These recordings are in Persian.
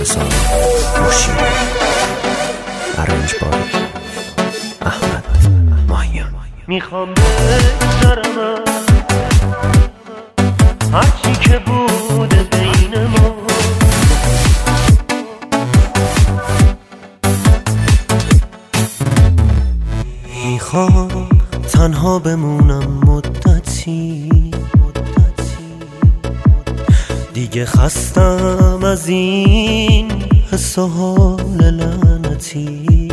بازار روشی ارنجباری احمد ماهیان. میخوام بگذارم هرچی که بوده بین ما، میخوام تنها بمونم مدتی، دیگه خستم از این حس و حال لعنتی.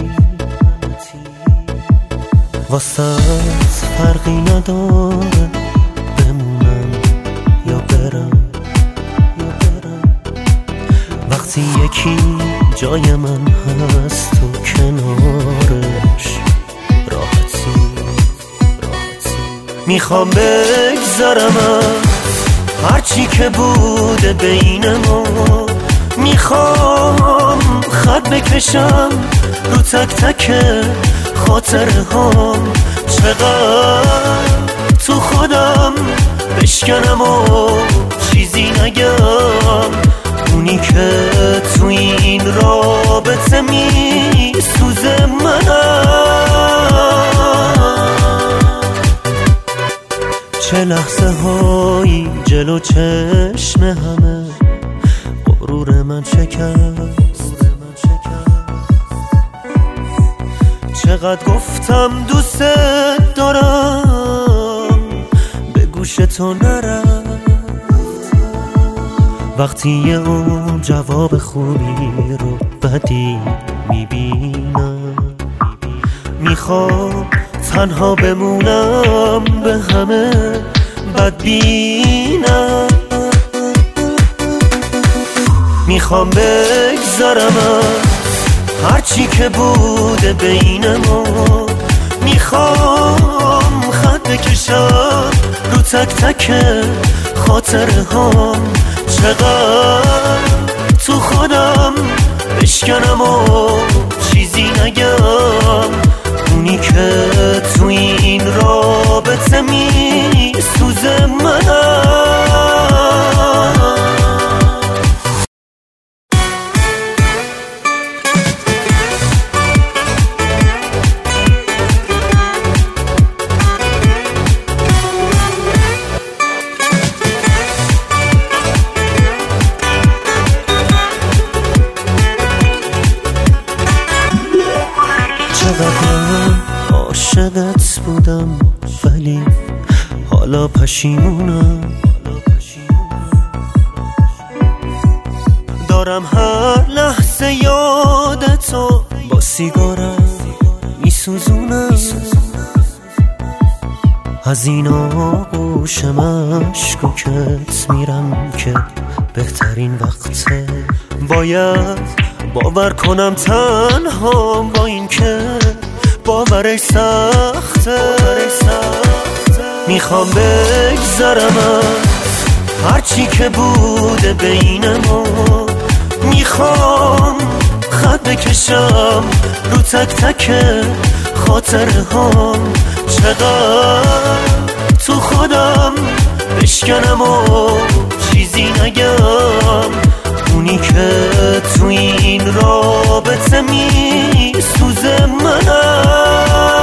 واسط فرقی نداره بمونم یا برم، وقتی یکی جای من هست تو کنارش راحتی. میخوام بگذارم هرچی که بوده بین ما، میخوام خط بکشم رو تک تک خاطره هام، چقدر تو خودم بشکنم و چیزی نگم، اونی که تو این رابطه میسوزه منم. چه لحظه هایی جلو چشم همه غرور من شکست، چقدر گفتم دوست دارم به گوش تو نرفت، وقتی یه اون جواب خوبی رو بدی میبینم. میخوام تنها بمونم به همه بدبینم، میخوام بگذارم هرچی که بوده بین ما، میخوام خط بکشم رو تک تک خاطره هام، چقدر تو خودم بشکنم و چیزی نگم، اونی که تو این رابطه میسوزه منم. چقدر من عاشقت بودم ولی حالا پشیمونم، دارم هر لحظه یادتو با سیگارم میسوزونم، از این آغوش مشکوکت میرم که بهترین وقته، باید باور کنم تنها با این که باورش سخته. میخوام بگذارم هرچی که بوده بین ما، میخوام خط بکشم رو تک تک خاطره هام، چقدر تو خودم بشکنم و چیزی نگم، اونی که تو این رابطه میسوزه منم.